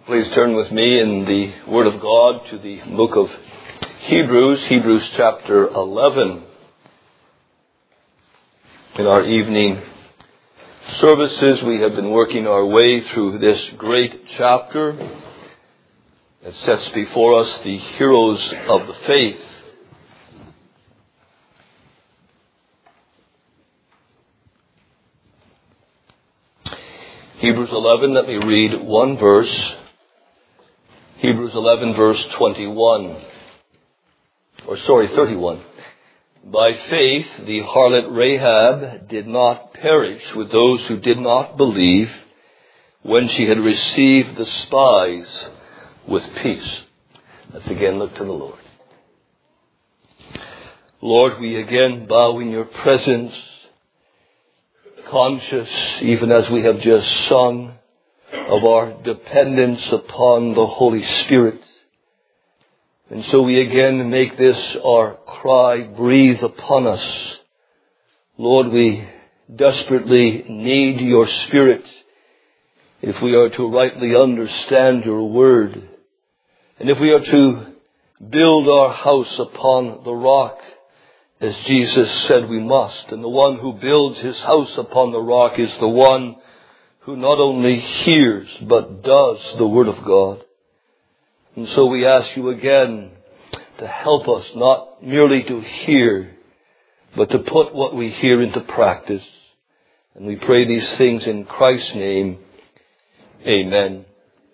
Please turn with me in the Word of God to the book of Hebrews chapter 11. In our evening services, we have been working our way through this great chapter that sets before us the heroes of the faith. Hebrews 11, let me read one verse. Hebrews 11, verse 31. 31. By faith, the harlot Rahab did not perish with those who did not believe when she had received the spies with peace. Let's again look to the Lord. Lord, we again bow in your presence, conscious, even as we have just sung, of our dependence upon the Holy Spirit. And so we again make this our cry, breathe upon us. Lord, we desperately need your Spirit if we are to rightly understand your word. And if we are to build our house upon the rock, as Jesus said we must. And the one who builds his house upon the rock is the one who not only hears, but does the word of God. And so we ask you again to help us not merely to hear, but to put what we hear into practice. And we pray these things in Christ's name. Amen.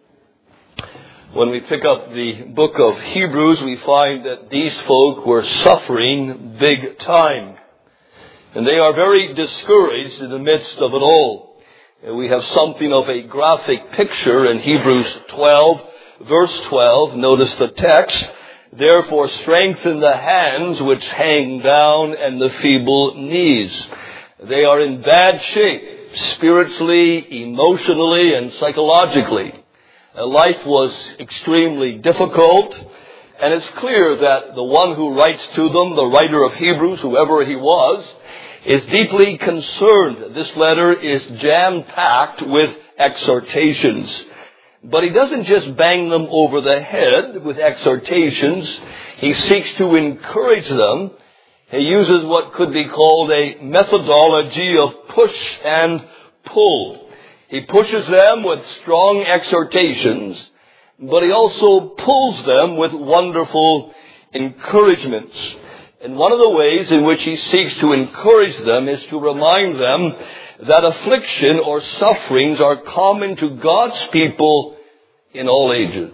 When we pick up the book of Hebrews, we find that these folk were suffering big time. And they are very discouraged in the midst of it all. And we have something of a graphic picture in Hebrews 12, verse 12. Notice the text. Therefore strengthen the hands which hang down and the feeble knees. They are in bad shape, spiritually, emotionally, and psychologically. Life was extremely difficult, and it's clear that the one who writes to them, the writer of Hebrews, whoever he was, is deeply concerned. This letter is jam-packed with exhortations. But he doesn't just bang them over the head with exhortations. He seeks to encourage them. He uses what could be called a methodology of push and pull. He pushes them with strong exhortations, but he also pulls them with wonderful encouragements. And one of the ways in which he seeks to encourage them is to remind them that affliction or sufferings are common to God's people in all ages.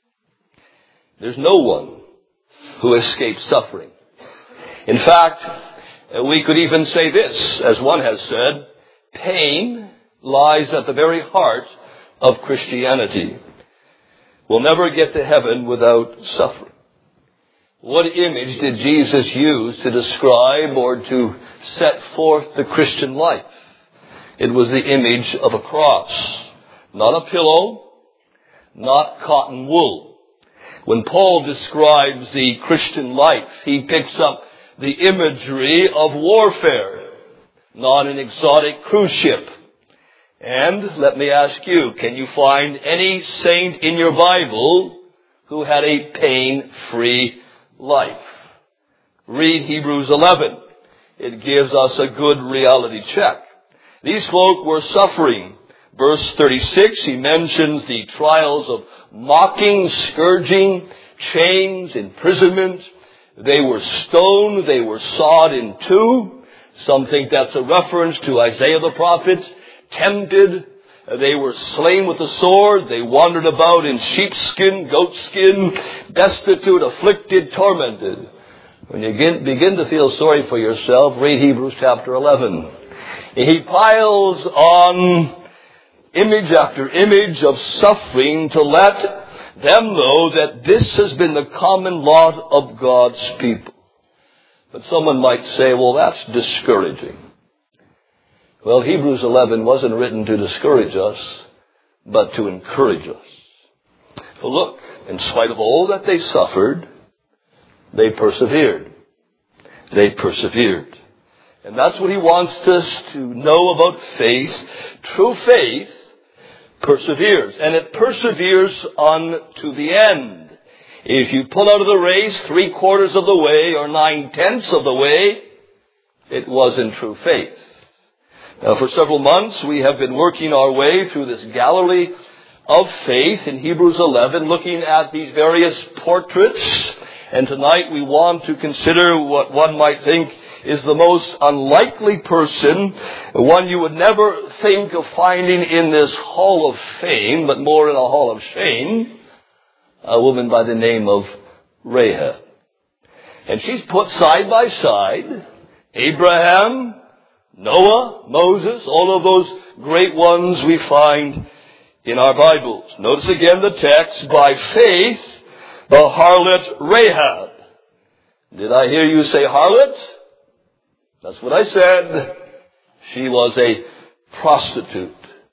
There's no one who escapes suffering. In fact, we could even say this, as one has said, pain lies at the very heart of Christianity. We'll never get to heaven without suffering. What image did Jesus use to describe or to set forth the Christian life? It was the image of a cross. Not a pillow, not cotton wool. When Paul describes the Christian life, he picks up the imagery of warfare, not an exotic cruise ship. And let me ask you, can you find any saint in your Bible who had a pain-free life? Read Hebrews 11. It gives us a good reality check. These folk were suffering. Verse 36, he mentions the trials of mocking, scourging, chains, imprisonment. They were stoned. They were sawed in two. Some think that's a reference to Isaiah the prophet. Tempted. They were slain with the sword. They wandered about in sheepskin, goatskin, destitute, afflicted, tormented. When you begin to feel sorry for yourself, read Hebrews chapter 11. He piles on image after image of suffering to let them know that this has been the common lot of God's people. But someone might say, well, that's discouraging. Well, Hebrews 11 wasn't written to discourage us, but to encourage us. For look, in spite of all that they suffered, they persevered. They persevered. And that's what he wants us to know about faith. True faith perseveres. And it perseveres unto the end. If you pull out of the race 3/4 of the way or 9/10 of the way, it wasn't true faith. Now, for several months, we have been working our way through this gallery of faith in Hebrews 11, looking at these various portraits. And tonight we want to consider what one might think is the most unlikely person, one you would never think of finding in this hall of fame, but more in a hall of shame, a woman by the name of Rahab. And she's put side by side Abraham, Noah, Moses, all of those great ones we find in our Bibles. Notice again the text, by faith, the harlot Rahab. Did I hear you say harlot? That's what I said. She was a prostitute.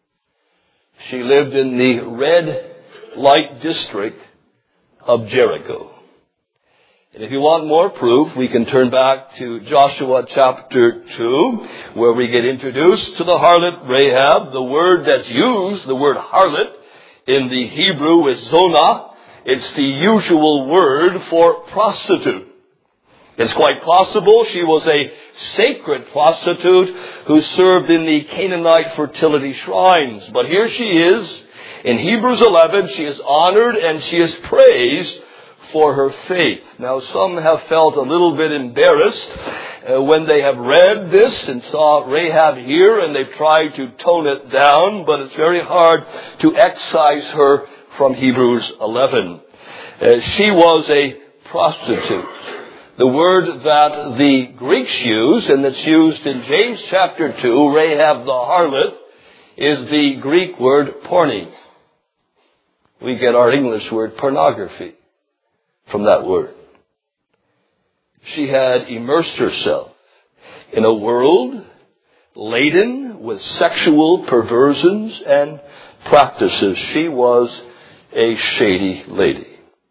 She lived in the red light district of Jericho. And if you want more proof, we can turn back to Joshua chapter 2, where we get introduced to the harlot Rahab. The word that's used, the word harlot, in the Hebrew is zonah. It's the usual word for prostitute. It's quite possible she was a sacred prostitute who served in the Canaanite fertility shrines. But here she is. In Hebrews 11, she is honored and she is praised for her faith. Now, some have felt a little bit embarrassed when they have read this and saw Rahab here, and they've tried to tone it down, but it's very hard to excise her from Hebrews 11. She was a prostitute. The word that the Greeks used, and that's used in James chapter 2, Rahab the harlot, is the Greek word porne. We get our English word pornography from that word. She had immersed herself in a world laden with sexual perversions and practices. She was a shady lady.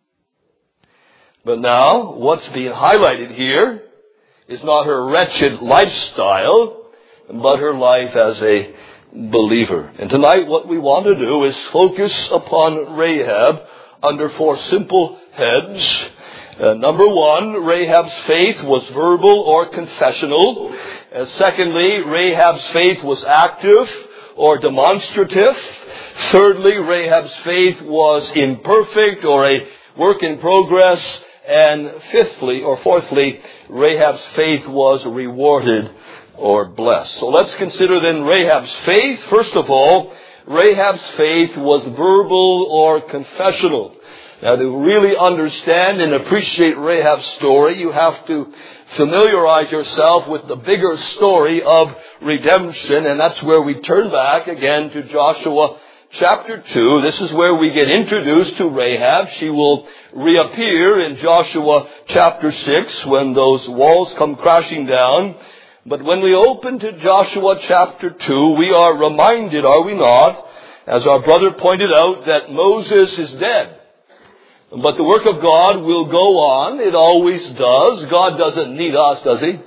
But now, what's being highlighted here is not her wretched lifestyle, but her life as a believer. And tonight what we want to do is focus upon Rahab under 4 simple heads. Number 1, Rahab's faith was verbal or confessional. Secondly, Rahab's faith was active or demonstrative. Thirdly, Rahab's faith was imperfect or a work in progress. And fourthly, Rahab's faith was rewarded or blessed. So let's consider then Rahab's faith. First of all, Rahab's faith was verbal or confessional. Now, to really understand and appreciate Rahab's story, you have to familiarize yourself with the bigger story of redemption, and that's where we turn back again to Joshua chapter 2. This is where we get introduced to Rahab. She will reappear in Joshua chapter 6 when those walls come crashing down. But when we open to Joshua chapter 2, we are reminded, are we not, as our brother pointed out, that Moses is dead. But the work of God will go on. It always does. God doesn't need us, does He?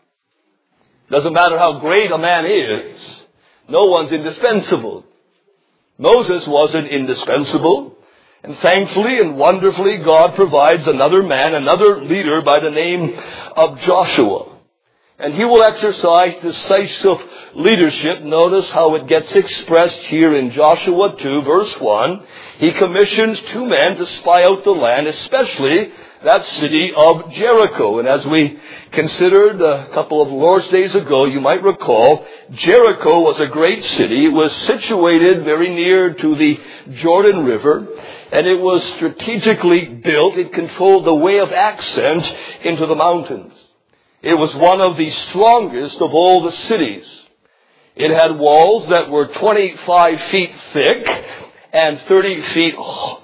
Doesn't matter how great a man is. No one's indispensable. Moses wasn't indispensable. And thankfully and wonderfully, God provides another man, another leader by the name of Joshua. And he will exercise decisive leadership. Notice how it gets expressed here in Joshua 2, verse 1. He commissions 2 men to spy out the land, especially that city of Jericho. And as we considered a couple of Lord's days ago, you might recall, Jericho was a great city. It was situated very near to the Jordan River, and it was strategically built. It controlled the way of ascent into the mountains. It was one of the strongest of all the cities. It had walls that were 25 feet thick and 30 feet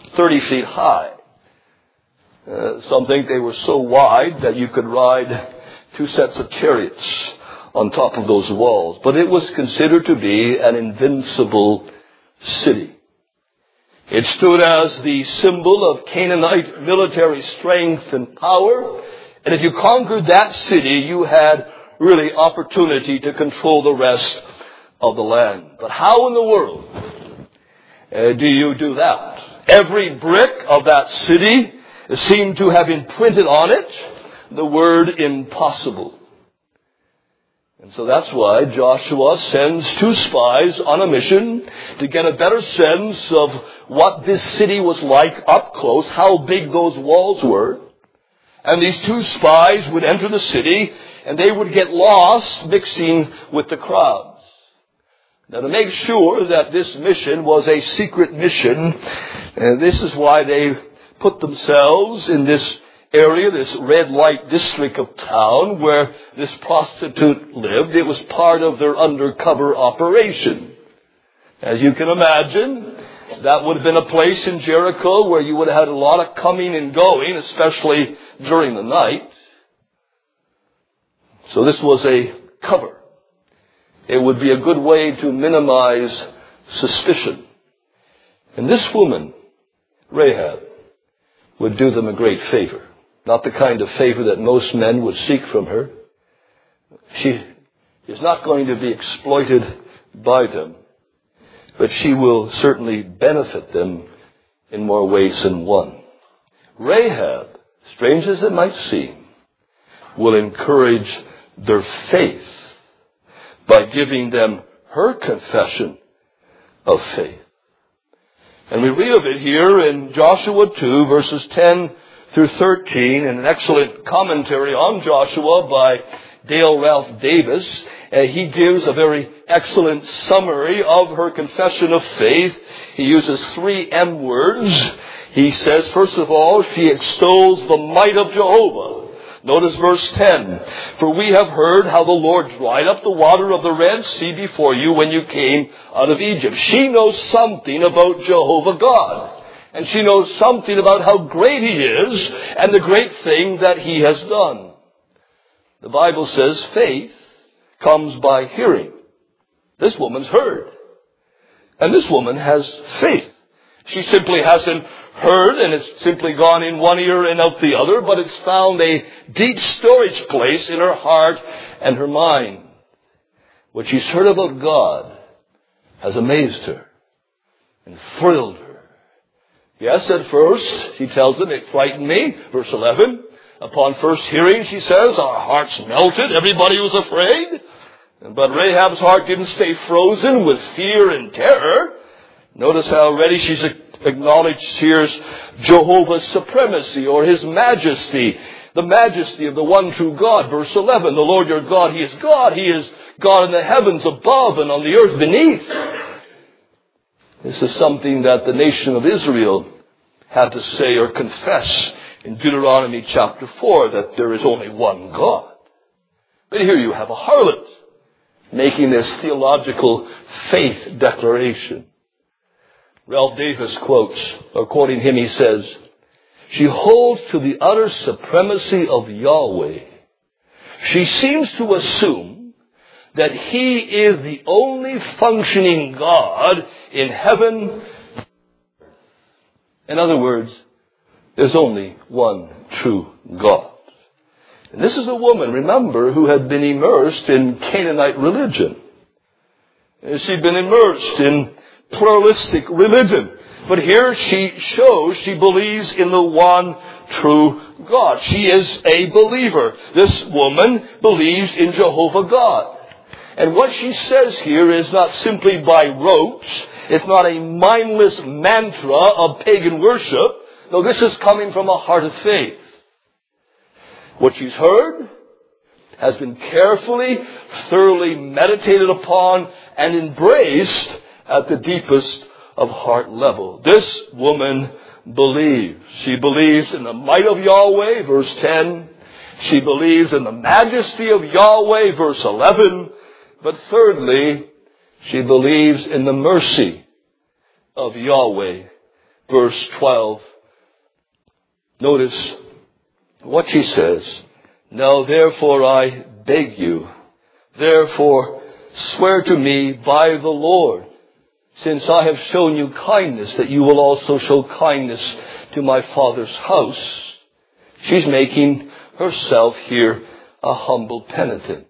high. Some think they were so wide that you could ride 2 sets of chariots on top of those walls. But it was considered to be an invincible city. It stood as the symbol of Canaanite military strength and power. And if you conquered that city, you had really opportunity to control the rest of the land. But how in the world Do you do that? Every brick of that city seemed to have imprinted on it the word impossible. And so that's why Joshua sends 2 spies on a mission to get a better sense of what this city was like up close, how big those walls were. And these 2 spies would enter the city and they would get lost mixing with the crowds. Now, to make sure that this mission was a secret mission, this is why they put themselves in this area, this red light district of town where this prostitute lived. It was part of their undercover operation. As you can imagine, that would have been a place in Jericho where you would have had a lot of coming and going, especially during the night. So this was a cover. It would be a good way to minimize suspicion. And this woman, Rahab, would do them a great favor. Not the kind of favor that most men would seek from her. She is not going to be exploited by them, but she will certainly benefit them in more ways than one. Rahab, strange as it might seem, will encourage their faith by giving them her confession of faith. And we read of it here in Joshua 2, verses 10 through 13, in an excellent commentary on Joshua by Dale Ralph Davis. He gives a very excellent summary of her confession of faith. He uses 3 M words. He says, first of all, she extols the might of Jehovah. Notice verse 10. For we have heard how the Lord dried up the water of the Red Sea before you when you came out of Egypt. She knows something about Jehovah God. And she knows something about how great He is and the great thing that He has done. The Bible says faith comes by hearing. This woman's heard. And this woman has faith. She simply hasn't heard and it's simply gone in one ear and out the other, but it's found a deep storage place in her heart and her mind. What she's heard about God has amazed her and thrilled her. Yes, at first, she tells them, it frightened me. Verse 11, upon first hearing, she says, our hearts melted. Everybody was afraid. But Rahab's heart didn't stay frozen with fear and terror. Notice how already she's acknowledged here's Jehovah's supremacy or His majesty. The majesty of the one true God. Verse 11, the Lord your God, He is God. He is God in the heavens above and on the earth beneath. This is something that the nation of Israel had to say or confess in Deuteronomy chapter 4, that there is only one God. But here you have a harlot making this theological faith declaration. Ralph Davis quotes, according to him, he says, she holds to the utter supremacy of Yahweh. She seems to assume that He is the only functioning God in heaven. In other words, there's only one true God. And this is a woman, remember, who had been immersed in Canaanite religion. She'd been immersed in pluralistic religion. But here she shows she believes in the one true God. She is a believer. This woman believes in Jehovah God. And what she says here is not simply by rote. It's not a mindless mantra of pagan worship. No, this is coming from a heart of faith. What she's heard has been carefully, thoroughly meditated upon and embraced at the deepest of heart level. This woman believes. She believes in the might of Yahweh, verse 10. She believes in the majesty of Yahweh, verse 11. But thirdly, she believes in the mercy of Yahweh, verse 12. Notice what she says. Now therefore I beg you, therefore swear to me by the Lord, since I have shown you kindness, that you will also show kindness to my father's house. She's making herself here a humble penitent.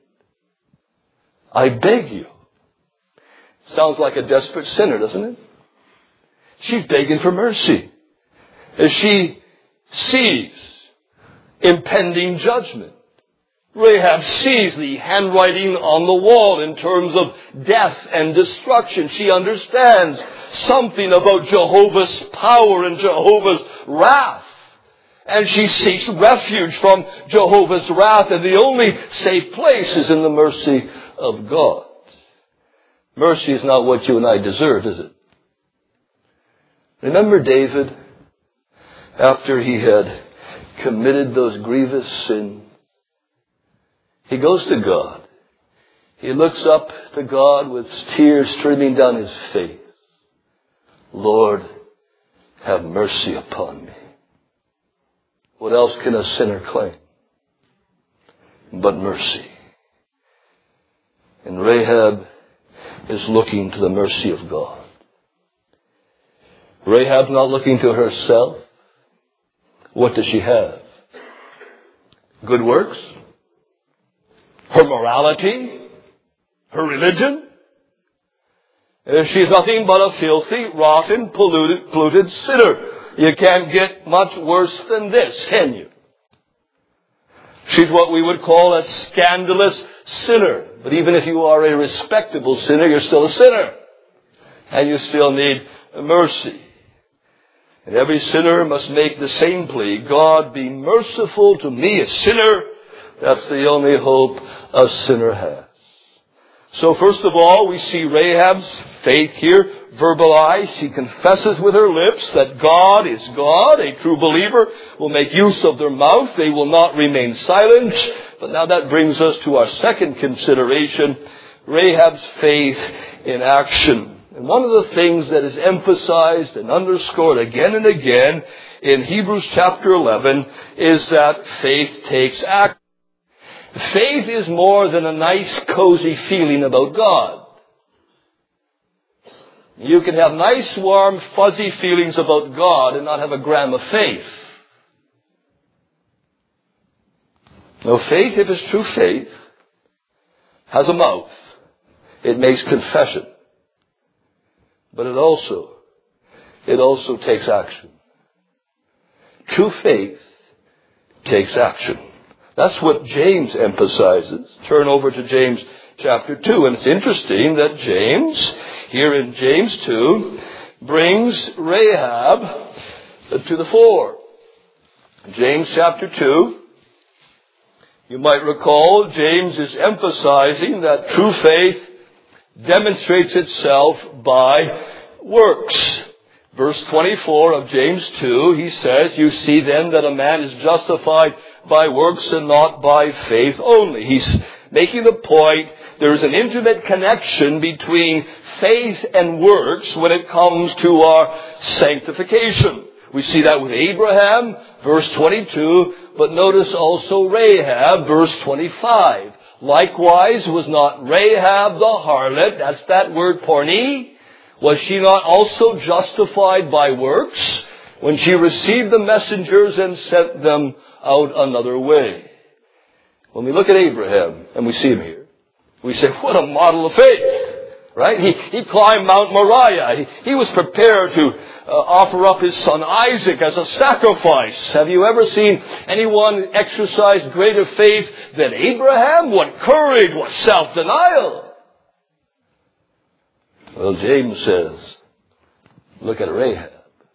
I beg you. Sounds like a desperate sinner, doesn't it? She's begging for mercy as she sees impending judgment. Rahab sees the handwriting on the wall in terms of death and destruction. She understands something about Jehovah's power and Jehovah's wrath. And she seeks refuge from Jehovah's wrath. And the only safe place is in the mercy of God. Mercy is not what you and I deserve, is it? Remember David, after he had committed those grievous sins, he goes to God. He looks up to God with tears streaming down his face. Lord, have mercy upon me. What else can a sinner claim but mercy? And Rahab is looking to the mercy of God. Rahab's not looking to herself. What does she have? Good works? Her morality? Her religion? She's nothing but a filthy, rotten, polluted sinner. You can't get much worse than this, can you? She's what we would call a scandalous sinner. But even if you are a respectable sinner, you're still a sinner. And you still need mercy. And every sinner must make the same plea. God, be merciful to me, a sinner. That's the only hope a sinner has. So first of all, we see Rahab's faith here verbalized. She confesses with her lips that God is God. A true believer will make use of their mouth. They will not remain silent. But now that brings us to our second consideration, Rahab's faith in action. And one of the things that is emphasized and underscored again and again in Hebrews chapter 11 is that faith takes action. Faith is more than a nice, cozy feeling about God. You can have nice, warm, fuzzy feelings about God and not have a gram of faith. No, faith, if it's true faith, has a mouth. It makes confession. But it also takes action. True faith takes action. That's what James emphasizes. Turn over to James chapter 2. And it's interesting that James, here in James 2, brings Rahab to the fore. James chapter 2, you might recall, James is emphasizing that true faith demonstrates itself by works. Verse 24 of James 2, he says, you see then that a man is justified by works and not by faith only. He's making the point there is an intimate connection between faith and works when it comes to our sanctification. We see that with Abraham, verse 22, but notice also Rahab, verse 25. Likewise, was not Rahab the harlot, that's that word porne, was she not also justified by works when she received the messengers and sent them out another way? When we look at Abraham, and we see him here, we say, what a model of faith, right? He climbed Mount Moriah. He was prepared to offer up his son Isaac as a sacrifice. Have you ever seen anyone exercise greater faith than Abraham? What courage, what self-denial. Well, James says, look at Rahab.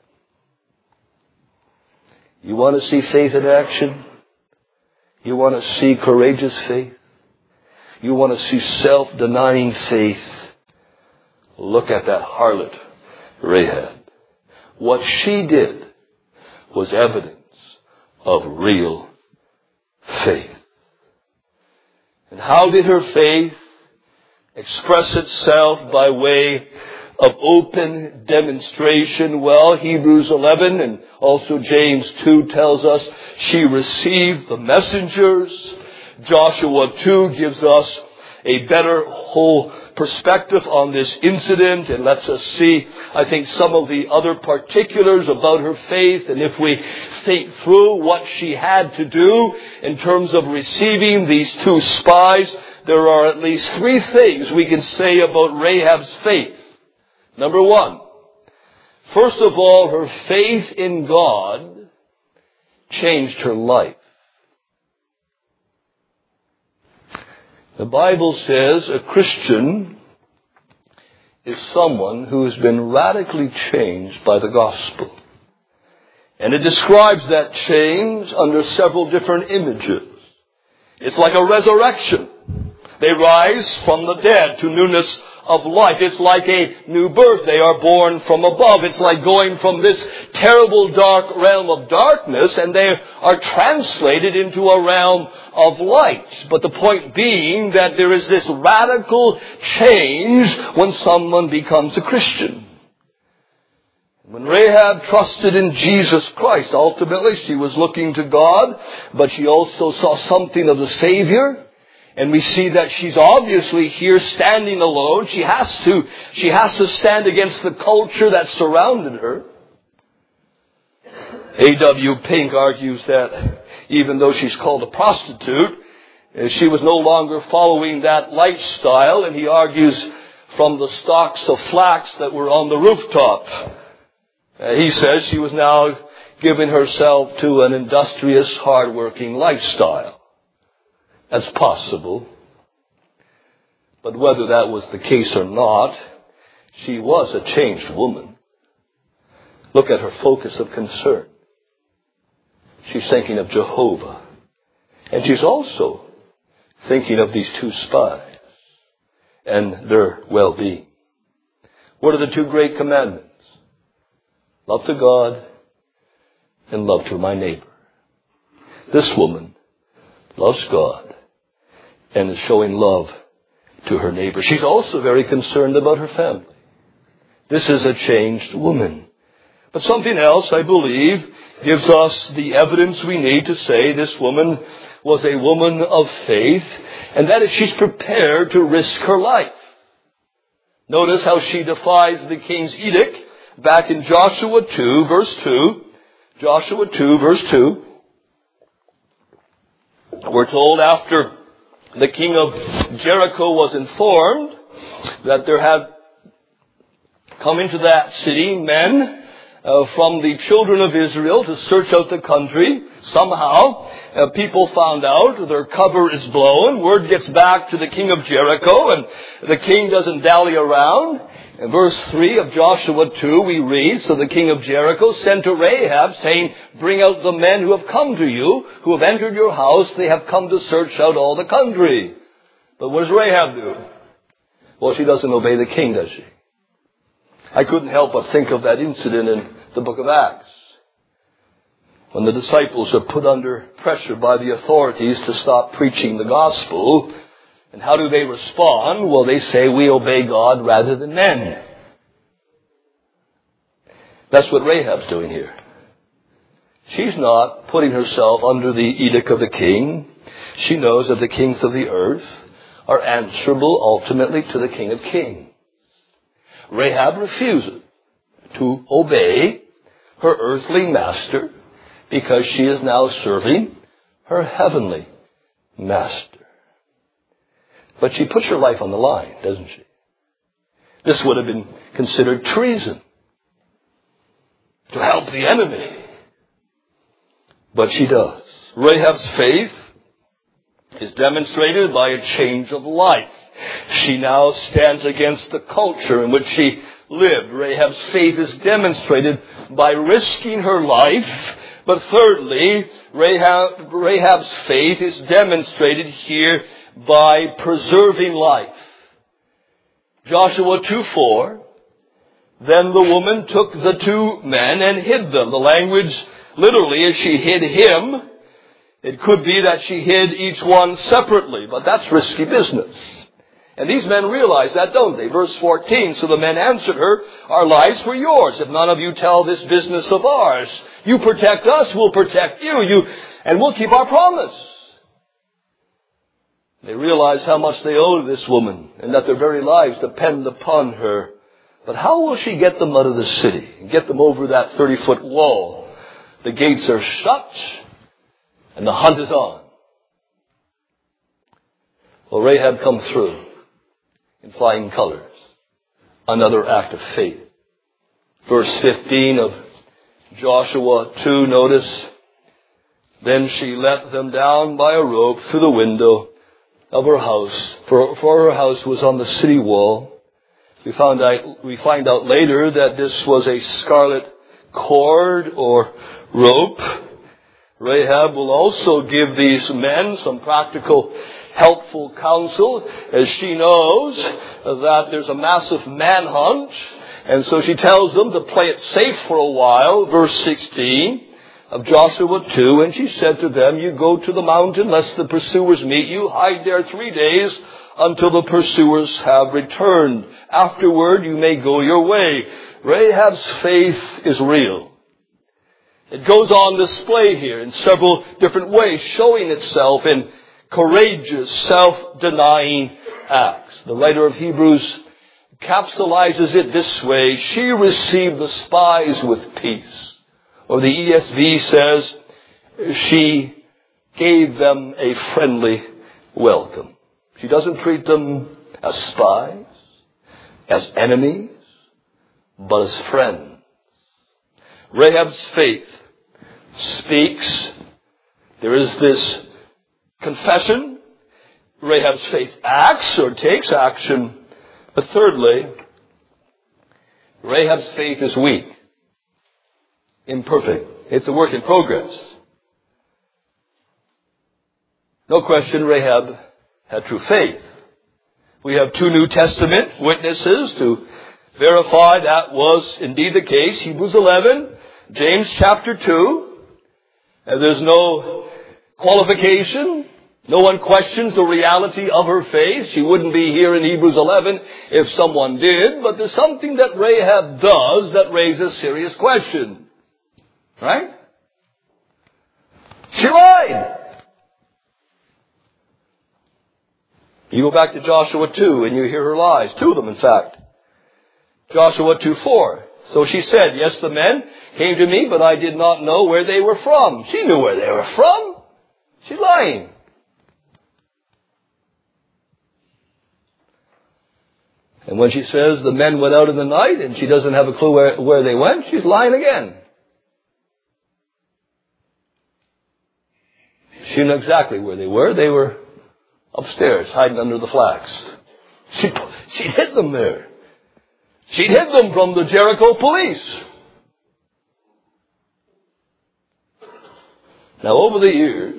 You want to see faith in action? You want to see courageous faith? You want to see self-denying faith? Look at that harlot, Rahab. What she did was evidence of real faith. And how did her faith express itself by way of open demonstration? Well, Hebrews 11 and also James 2 tells us she received the messengers. Joshua 2 gives us a better whole perspective on this incident and lets us see, I think, some of the other particulars about her faith. And if we think through what she had to do in terms of receiving these two spies, there are at least three things we can say about Rahab's faith. Number one, First of all, her faith in God changed her life. The Bible says a Christian is someone who has been radically changed by the gospel. And it describes that change under several different images. It's like a resurrection. They rise from the dead to newness of life. It's like a new birth. They are born from above. It's like going from this terrible dark realm of darkness and they are translated into a realm of light. But the point being that there is this radical change when someone becomes a Christian. When Rahab trusted in Jesus Christ, ultimately she was looking to God, but she also saw something of the Savior. And we see that she's obviously here standing alone. She has to stand against the culture that surrounded her. A.W. Pink argues that even though she's called a prostitute, she was no longer following that lifestyle. And he argues from the stalks of flax that were on the rooftop. He says she was now giving herself to an industrious, hard-working lifestyle. That's possible. But whether that was the case or not, she was a changed woman. Look at her focus of concern. She's thinking of Jehovah. And she's also thinking of these two spies and their well-being. What are the two great commandments? Love to God and love to my neighbor. This woman loves God and is showing love to her neighbor. She's also very concerned about her family. This is a changed woman. But something else, I believe, gives us the evidence we need to say this woman was a woman of faith, and that is she's prepared to risk her life. Notice how she defies the king's edict back in Joshua 2, verse 2. Joshua 2, verse 2. We're told after the king of Jericho was informed that there had come into that city men from the children of Israel to search out the country. Somehow, people found out, their cover is blown, word gets back to the king of Jericho, and the king doesn't dally around. In verse 3 of Joshua 2, we read, so the king of Jericho sent to Rahab, saying, bring out the men who have come to you, who have entered your house. They have come to search out all the country. But what does Rahab do? Well, she doesn't obey the king, does she? I couldn't help but think of that incident in the book of Acts, when the disciples are put under pressure by the authorities to stop preaching the gospel. And how do they respond? Well, they say, we obey God rather than men. That's what Rahab's doing here. She's not putting herself under the edict of the king. She knows that the kings of the earth are answerable ultimately to the King of Kings. Rahab refuses to obey her earthly master because she is now serving her heavenly master. But she puts her life on the line, doesn't she? This would have been considered treason, to help the enemy. But she does. Rahab's faith is demonstrated by a change of life. She now stands against the culture in which she lived. Rahab's faith is demonstrated by risking her life. But thirdly, Rahab's faith is demonstrated here by preserving life. Joshua 2:4, then the woman took the two men and hid them. The language literally is she hid him. It could be that she hid each one separately, but that's risky business. And these men realize that, don't they? Verse 14, so the men answered her, our lives were yours. If none of you tell this business of ours, you protect us, we'll protect you, and we'll keep our promise. They realize how much they owe this woman and that their very lives depend upon her. But how will she get them out of the city and get them over that 30-foot wall? The gates are shut and the hunt is on. Well, Rahab comes through in flying colors. Another act of faith. Verse 15 of Joshua 2, notice, then she let them down by a rope through the window of her house, for her house was on the city wall. We find out later that this was a scarlet cord or rope. Rahab will also give these men some practical, helpful counsel, as she knows that there's a massive manhunt, and so she tells them to play it safe for a while. Verse 16 of Joshua 2, and she said to them, you go to the mountain lest the pursuers meet you. Hide there 3 days until the pursuers have returned. Afterward you may go your way. Rahab's faith is real. It goes on display here in several different ways, showing itself in courageous, self-denying acts. The writer of Hebrews capsulizes it this way: she received the spies with peace. Or the ESV says, she gave them a friendly welcome. She doesn't treat them as spies, as enemies, but as friends. Rahab's faith speaks. There is this confession. Rahab's faith acts or takes action. But thirdly, Rahab's faith is weak, imperfect. It's a work in progress. No question, Rahab had true faith. We have 2 New Testament witnesses to verify that was indeed the case. Hebrews 11, James chapter 2. And there's no qualification. No one questions the reality of her faith. She wouldn't be here in Hebrews 11 if someone did. But there's something that Rahab does that raises serious question. Right? She lied. You go back to Joshua 2 and you hear her lies. 2 of them, in fact. Joshua 2:4. So she said, yes, the men came to me, but I did not know where they were from. She knew where they were from. She's lying. And when she says the men went out in the night and she doesn't have a clue where they went, she's lying again. She knew exactly where they were. They were upstairs, hiding under the flax. She'd hid them there. She'd hid them from the Jericho police. Now, over the years,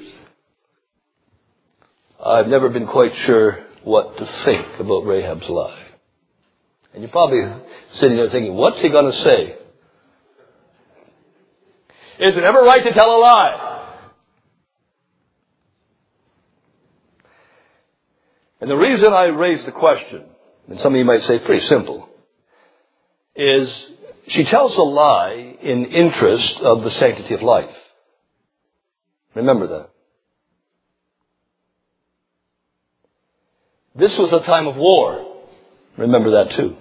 I've never been quite sure what to think about Rahab's lie. And you're probably sitting there thinking, what's he going to say? Is it ever right to tell a lie? And the reason I raise the question, and some of you might say pretty simple, is she tells a lie in interest of the sanctity of life. Remember that. This was a time of war. Remember that too.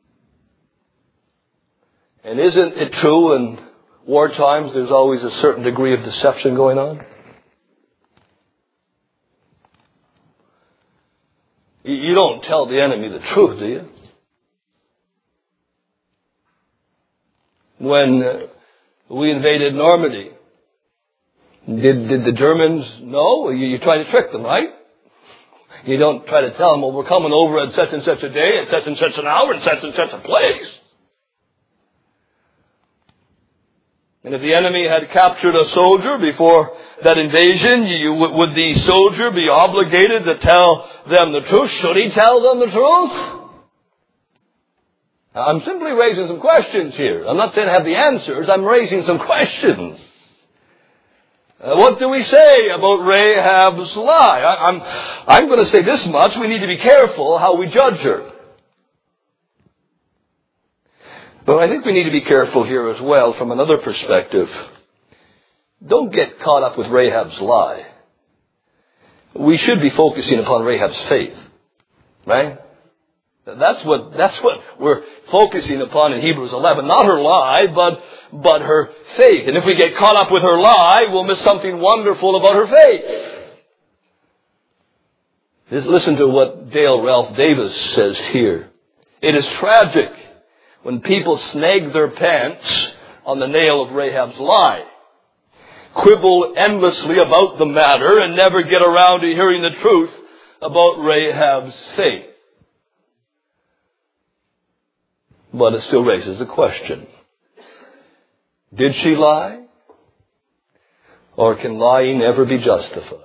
And isn't it true in war times there's always a certain degree of deception going on? You don't tell the enemy the truth, do you? When we invaded Normandy, did the Germans know? You try to trick them, right? You don't try to tell them, well, we're coming over at such and such a day, at such and such an hour, in such and such a place. And if the enemy had captured a soldier before that invasion, would the soldier be obligated to tell them the truth? Should he tell them the truth? Now, I'm simply raising some questions here. I'm not saying I have the answers. I'm raising some questions. What do we say about Rahab's lie? I'm going to say this much. We need to be careful how we judge her. But I think we need to be careful here as well from another perspective. Don't get caught up with Rahab's lie. We should be focusing upon Rahab's faith. Right? That's what we're focusing upon in Hebrews 11. Not her lie, but her faith. And if we get caught up with her lie, we'll miss something wonderful about her faith. Listen to what Dale Ralph Davis says here. It is tragic when people snag their pants on the nail of Rahab's lie, quibble endlessly about the matter, and never get around to hearing the truth about Rahab's faith. But it still raises the question, did she lie? Or can lying ever be justified?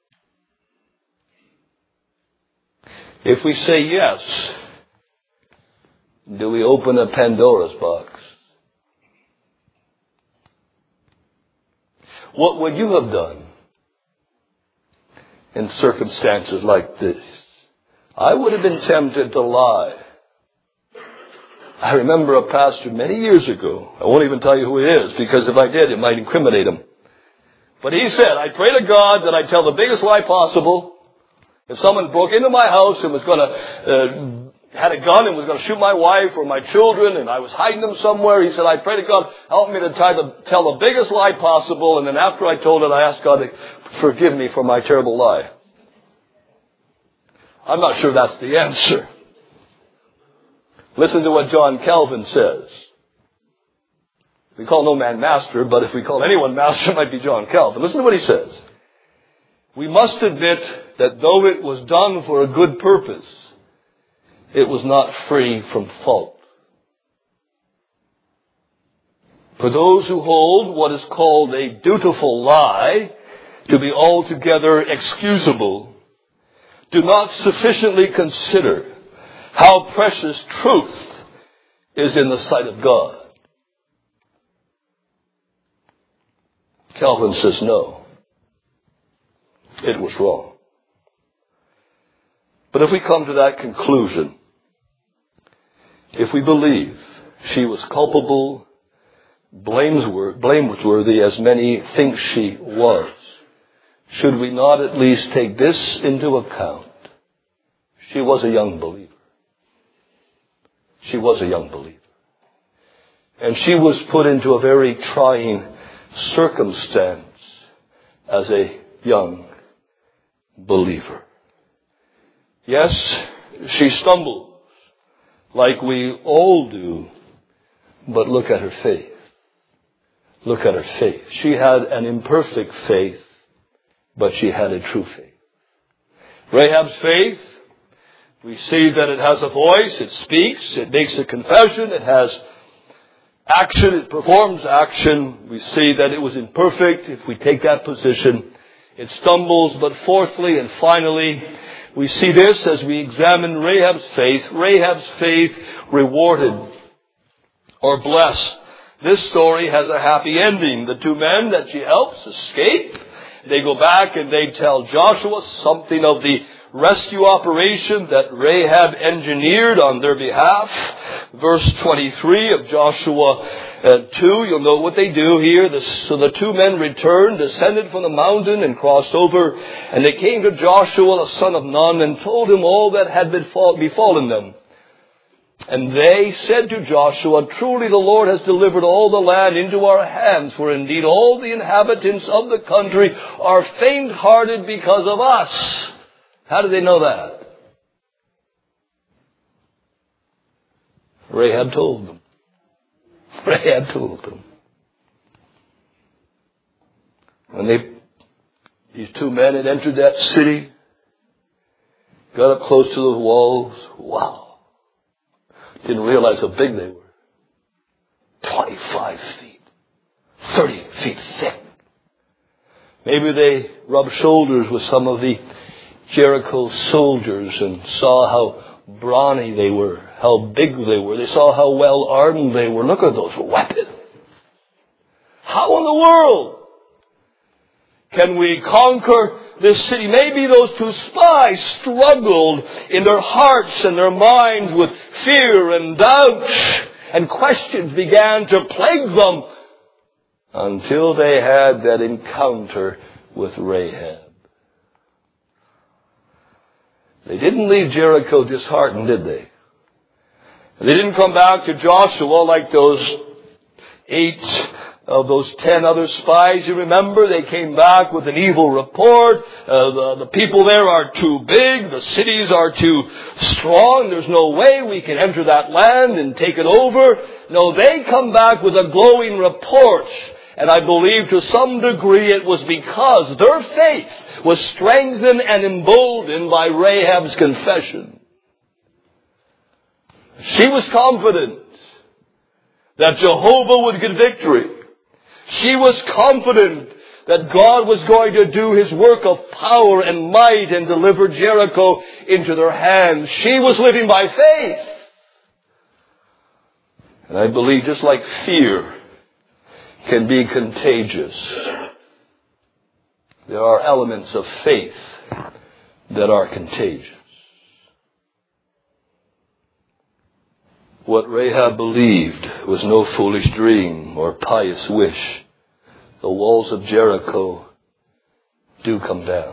If we say yes, do we open a Pandora's box? What would you have done in circumstances like this? I would have been tempted to lie. I remember a pastor many years ago. I won't even tell you who he is, because if I did, it might incriminate him. But he said, I pray to God that I tell the biggest lie possible. If someone broke into my house and was going to, had a gun and was going to shoot my wife or my children, and I was hiding them somewhere, he said, I pray to God, help me to tell the biggest lie possible. And then after I told it, I asked God to forgive me for my terrible lie. I'm not sure that's the answer. Listen to what John Calvin says. We call no man master, but if we call anyone master, it might be John Calvin. Listen to what he says. We must admit that though it was done for a good purpose, it was not free from fault. For those who hold what is called a dutiful lie to be altogether excusable, do not sufficiently consider how precious truth is in the sight of God. Calvin says no. It was wrong. But if we come to that conclusion, if we believe she was culpable, blameworthy as many think she was, should we not at least take this into account? She was a young believer. She was a young believer. And she was put into a very trying circumstance as a young believer. Yes, she stumbles like we all do, but look at her faith. Look at her faith. She had an imperfect faith, but she had a true faith. Rahab's faith, we see that it has a voice, it speaks, it makes a confession, it has action, it performs action. We see that it was imperfect. If we take that position, it stumbles. But fourthly and finally, we see this as we examine Rahab's faith rewarded or blessed. This story has a happy ending. The two men that she helps escape. They go back and they tell Joshua something of the rescue operation that Rahab engineered on their behalf. Verse 23 of Joshua 2, you'll know what they do here. So the two men returned, descended from the mountain, and crossed over. And they came to Joshua, the son of Nun, and told him all that had befallen them. And they said to Joshua, truly the Lord has delivered all the land into our hands, for indeed all the inhabitants of the country are faint-hearted because of us. How did they know that? Rahab told them. Rahab told them. When these two men had entered that city, got up close to the walls, wow. Didn't realize how big they were. 25 feet. 30 feet thick. Maybe they rubbed shoulders with some of the Jericho soldiers and saw how brawny they were, how big they were. They saw how well armed they were. Look at those weapons. How in the world can we conquer this city? Maybe those two spies struggled in their hearts and their minds with fear and doubt, and questions began to plague them until they had that encounter with Rahab. They didn't leave Jericho disheartened, did they? They didn't come back to Joshua like those 8 of those 10 other spies, you remember, they came back with an evil report. The people there are too big. The cities are too strong. There's no way we can enter that land and take it over. No, they come back with a glowing report. And I believe to some degree it was because their faith was strengthened and emboldened by Rahab's confession. She was confident that Jehovah would get victory. She was confident that God was going to do His work of power and might and deliver Jericho into their hands. She was living by faith. And I believe just like fear can be contagious, there are elements of faith that are contagious. What Rahab believed was no foolish dream or pious wish. The walls of Jericho do come down.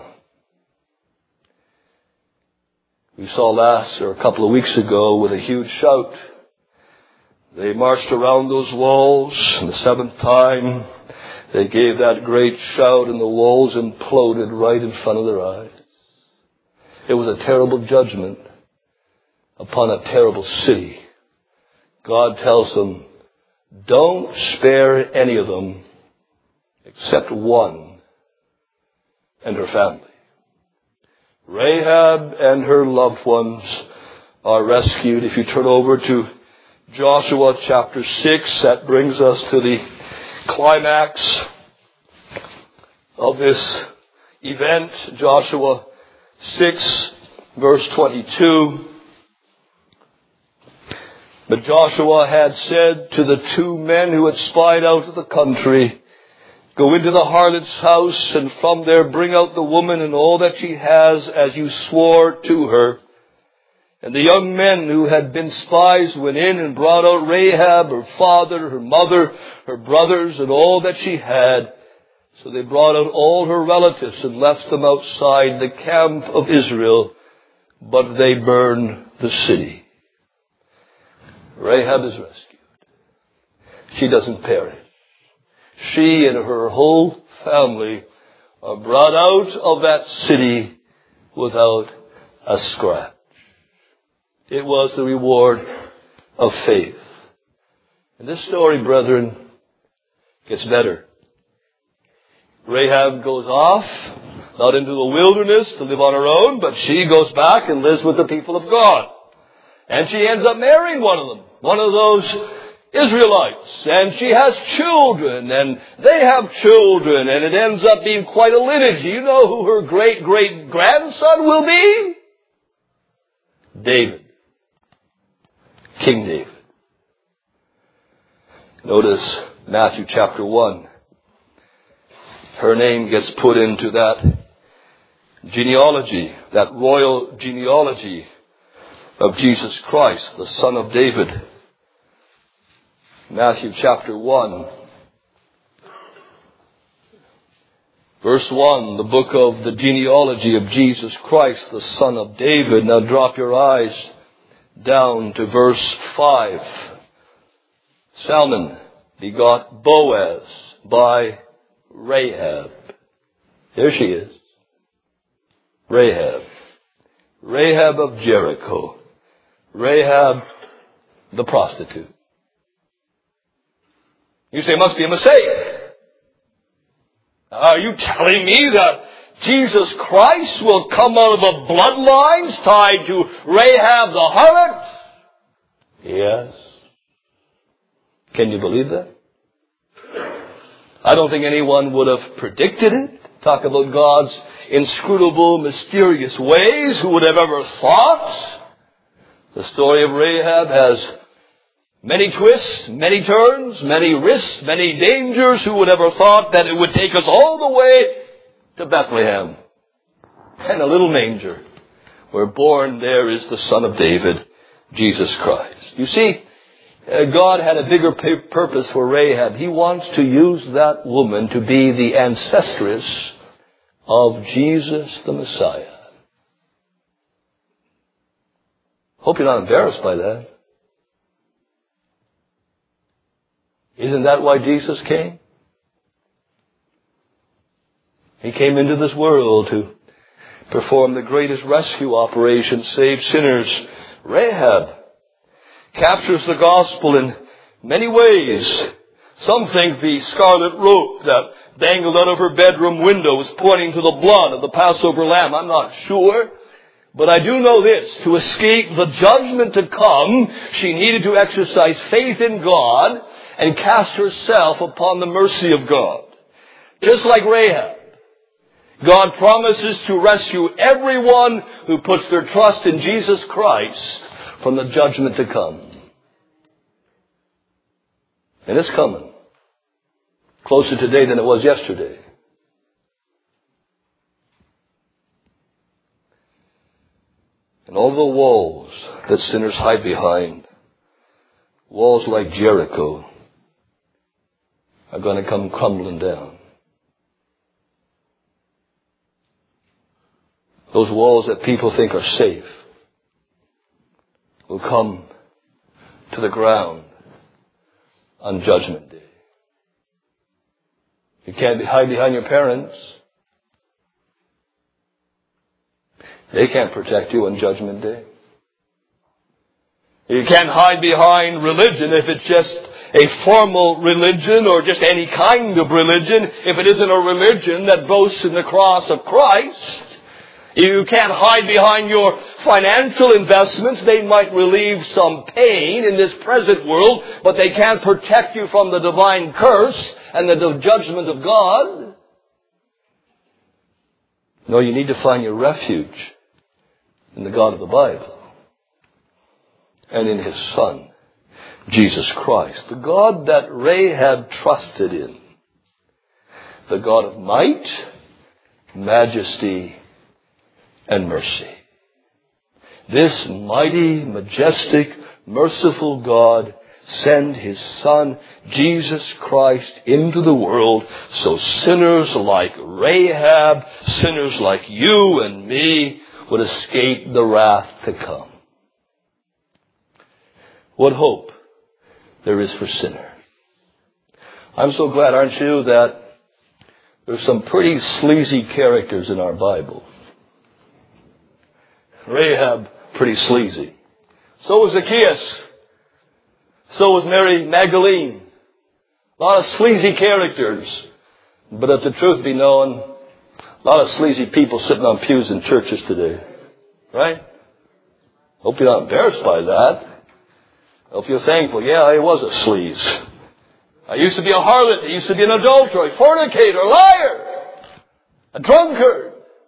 We saw a couple of weeks ago with a huge shout. They marched around those walls, and the seventh time they gave that great shout and the walls imploded right in front of their eyes. It was a terrible judgment upon a terrible city. God tells them, don't spare any of them except one and her family. Rahab and her loved ones are rescued. If you turn over to Joshua chapter 6, that brings us to the climax of this event. Joshua 6, verse 22. But Joshua had said to the 2 men who had spied out of the country, go into the harlot's house, and from there bring out the woman and all that she has, as you swore to her. And the young men who had been spies went in and brought out Rahab, her father, her mother, her brothers, and all that she had. So they brought out all her relatives and left them outside the camp of Israel, but they burned the city. Rahab is rescued. She doesn't perish. She and her whole family are brought out of that city without a scratch. It was the reward of faith. And this story, brethren, gets better. Rahab goes off, not into the wilderness to live on her own, but she goes back and lives with the people of God. And she ends up marrying one of them, one of those Israelites. And she has children, and they have children, and it ends up being quite a lineage. Do you know who her great-great-grandson will be? David. King David. Notice Matthew chapter 1. Her name gets put into that genealogy, that royal genealogy of Jesus Christ, the Son of David. Matthew chapter 1. Verse 1, the book of the genealogy of Jesus Christ, the Son of David. Now drop your eyes down to verse 5. Salmon begot Boaz by Rahab. There she is. Rahab. Rahab of Jericho. Rahab the prostitute. You say, it must be a mistake. Are you telling me that Jesus Christ will come out of the bloodlines tied to Rahab the harlot? Yes. Can you believe that? I don't think anyone would have predicted it. Talk about God's inscrutable, mysterious ways. Who would have ever thought? The story of Rahab has many twists, many turns, many risks, many dangers. Who would ever thought that it would take us all the way to Bethlehem and a little manger where born there is the Son of David, Jesus Christ. You see, God had a bigger purpose for Rahab. He wants to use that woman to be the ancestress of Jesus the Messiah. Hope you're not embarrassed by that. Isn't that why Jesus came? He came into this world to perform the greatest rescue operation, save sinners. Rahab captures the gospel in many ways. Some think the scarlet rope that dangled out of her bedroom window was pointing to the blood of the Passover lamb. I'm not sure. But I do know this. To escape the judgment to come, she needed to exercise faith in God and cast herself upon the mercy of God. Just like Rahab, God promises to rescue everyone who puts their trust in Jesus Christ from the judgment to come. And it's coming. Closer today than it was yesterday. And all the walls that sinners hide behind, walls like Jericho, are going to come crumbling down. Those walls that people think are safe will come to the ground on Judgment Day. You can't hide behind your parents. They can't protect you on Judgment Day. You can't hide behind religion if it's just a formal religion or just any kind of religion, if it isn't a religion that boasts in the cross of Christ. You can't hide behind your financial investments. They might relieve some pain in this present world, but they can't protect you from the divine curse and the judgment of God. No, you need to find your refuge in the God of the Bible and in His Son, Jesus Christ, the God that Rahab trusted in, the God of might, majesty, and mercy. This mighty, majestic, merciful God sent His Son, Jesus Christ, into the world so sinners like Rahab, sinners like you and me, would escape the wrath to come. What hope there is for sinners. I'm so glad, aren't you, that there's some pretty sleazy characters in our Bible. Rahab, pretty sleazy. So was Zacchaeus. So was Mary Magdalene. A lot of sleazy characters. But if the truth be known, a lot of sleazy people sitting on pews in churches today. Right? Hope you're not embarrassed by that. Hope you're thankful. Yeah, I was a sleaze. I used to be a harlot. I used to be an adulterer, a fornicator, a liar, a drunkard.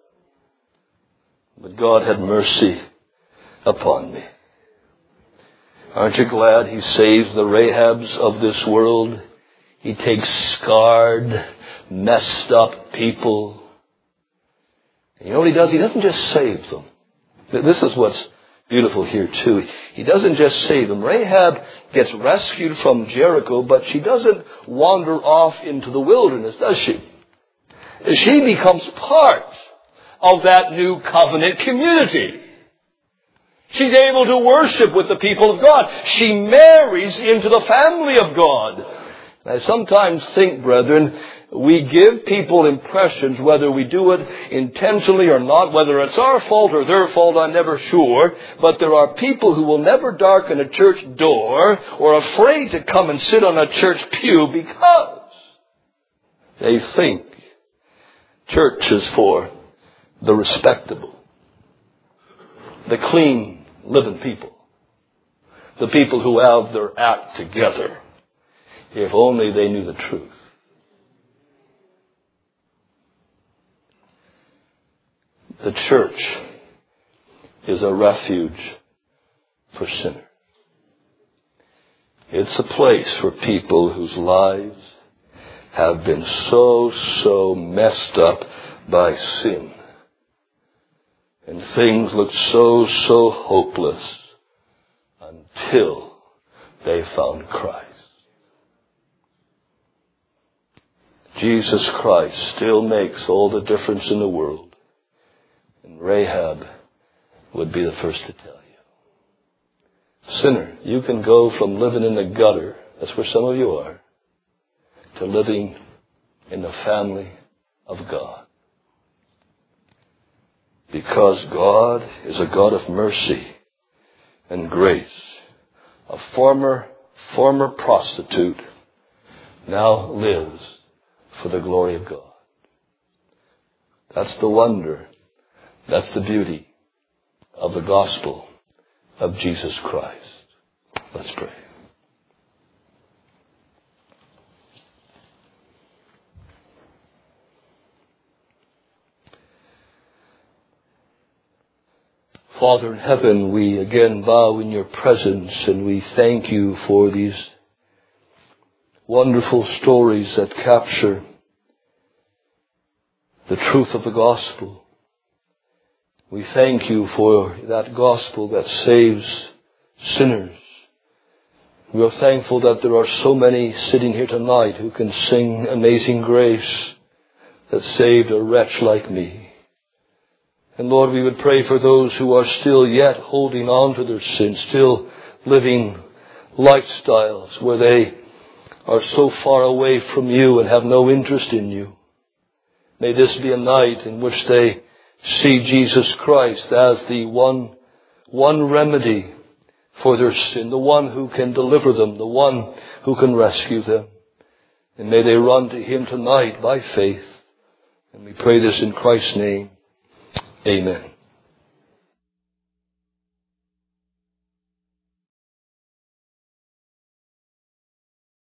But God had mercy upon me. Aren't you glad He saves the Rahabs of this world? He takes scarred, messed up people. And you know what He does? He doesn't just save them. This is what's beautiful here too. He doesn't just save them. Rahab gets rescued from Jericho, but she doesn't wander off into the wilderness, does she? She becomes part of that new covenant community. She's able to worship with the people of God. She marries into the family of God. I sometimes think, brethren, we give people impressions, whether we do it intentionally or not, whether it's our fault or their fault, I'm never sure. But there are people who will never darken a church door or are afraid to come and sit on a church pew because they think church is for the respectable, the clean living people, the people who have their act together. If only they knew the truth. The church is a refuge for sinners. It's a place for people whose lives have been so messed up by sin. And things look so hopeless until they found Christ. Jesus Christ still makes all the difference in the world. And Rahab would be the first to tell you. Sinner, you can go from living in the gutter, that's where some of you are, to living in the family of God. because God is a God of mercy and grace. A former prostitute now lives for the glory of God. That's the wonder, that's the beauty of the gospel of Jesus Christ. Let's pray. Father in heaven, we again bow in your presence and we thank you for these wonderful stories that capture the truth of the gospel. We thank you for that gospel that saves sinners. We are thankful that there are so many sitting here tonight who can sing Amazing Grace that saved a wretch like me. And Lord, we would pray for those who are still yet holding on to their sins, still living lifestyles where they are so far away from you and have no interest in you. May this be a night in which they see Jesus Christ as the one remedy for their sin, the one who can deliver them, the one who can rescue them. And may they run to him tonight by faith. And we pray this in Christ's name. Amen.